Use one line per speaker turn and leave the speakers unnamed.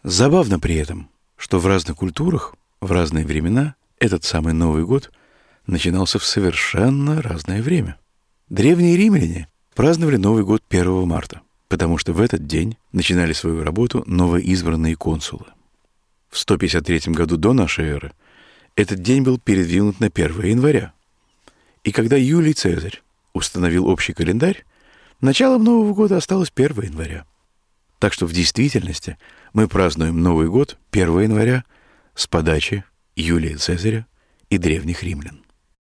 Забавно при этом, что в разных культурах, в разные времена этот самый Новый год начинался в совершенно разное время. Древние римляне праздновали Новый год 1 марта, потому что в этот день начинали свою работу новоизбранные консулы. В 153 году до нашей эры этот день был передвинут на 1 января. И когда Юлий Цезарь установил общий календарь, началом Нового года осталось 1 января. Так что в действительности мы празднуем Новый год 1 января с подачи Юлия Цезаря и древних римлян.